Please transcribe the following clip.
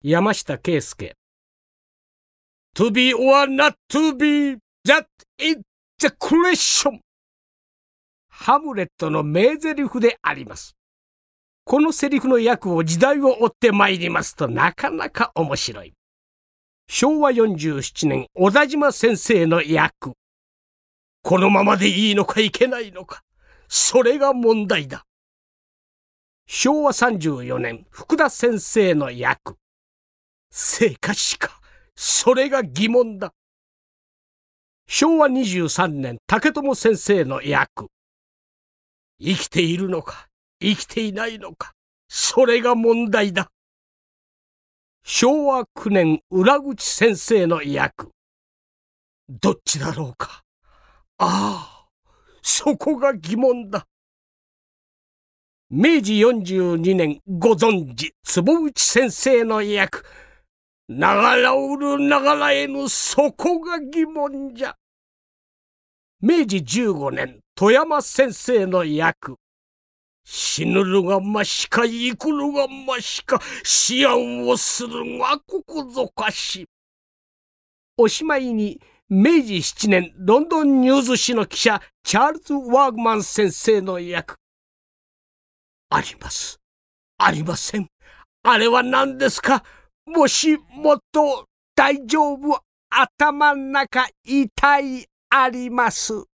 山下圭介。To be or not to be, that is the question. ハムレットの名台詞であります。このセリフの訳を時代を追ってまいりますとなかなか面白い。昭和47年、小田島先生の訳。このままでいいのかいけないのか、それが問題だ。昭和34年、福田先生の訳。生か死か、それが疑問だ。昭和23年、竹友先生の訳。生きているのか、生きていないのか、それが問題だ。昭和9年、裏口先生の訳。どっちだろうか。ああ、そこが疑問だ。明治42年、ご存知、坪内先生の訳。ながらうるながらえぬ、そこが疑問じゃ。明治15年、富山先生の訳。死ぬるがましか生くるがましか、思案をするがここぞかし。おしまいに明治7年ロンドンニューズ紙の記者チャールズ・ワーグマン先生の訳。あります。ありません。あれは何ですか。もしもっと大丈夫。頭ん中痛いあります。